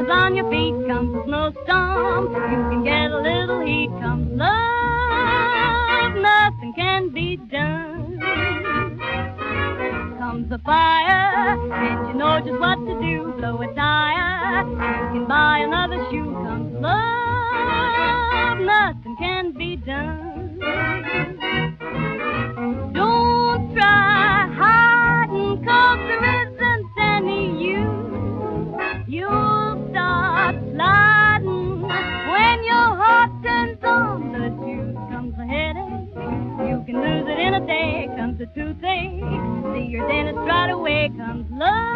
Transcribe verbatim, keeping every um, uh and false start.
comes on your feet, comes a snowstorm. You can get a little heat, comes love. Nothing can be done. Comes the fire, and you know just what to do. Blow a tire, you can buy another shoe. Comes love, nothing can be done. Don't try hiding, 'cause there isn't any use. You'll start sliding when your heart turns on the juice. Comes a headache, you can lose it in a day. Comes a toothache, see your dentist right away. Comes love.